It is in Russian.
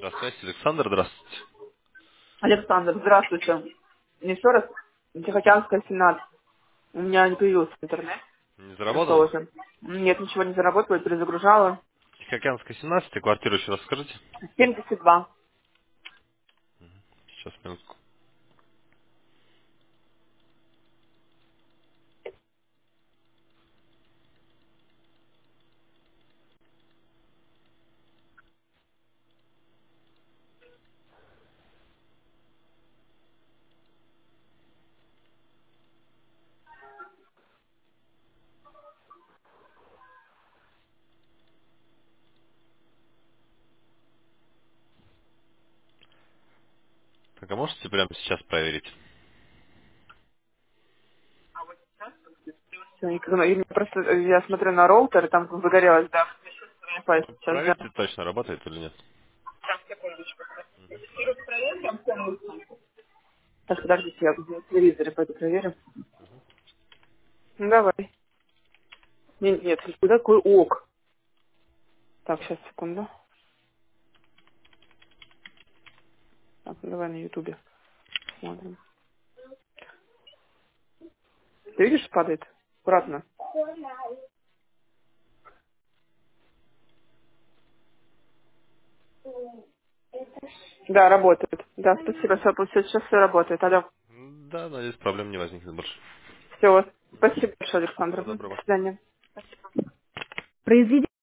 Здравствуйте, Александр, здравствуйте. Александр, здравствуйте. Мне еще раз Тихоокеанская 17. У меня не появился интернет. Не Что заработало? уже? Нет, ничего не заработала, перезагружала. Тихоокеанская 17, квартиру еще раз скажите. 72. Сейчас, минутку. Так, а можете прямо сейчас проверить? Всё, никогда- и мне просто, я смотрю на роутер, и там загорелось, да. Wi-Fi Ну, сейчас, да. проверьте точно, работает или нет. Так, подождите, я в телевизоре пойду проверю. Ну, давай. Нет, нет, куда такой ок? Так, сейчас, секунду. Так, ну, давай на ютубе смотрим. Ты видишь, падает? Аккуратно. Да, работает. Да, спасибо, сейчас все работает. Алло. Да, надеюсь, проблем не возникнет больше. Все, спасибо большое, Александр. Всего До доброго. свидания.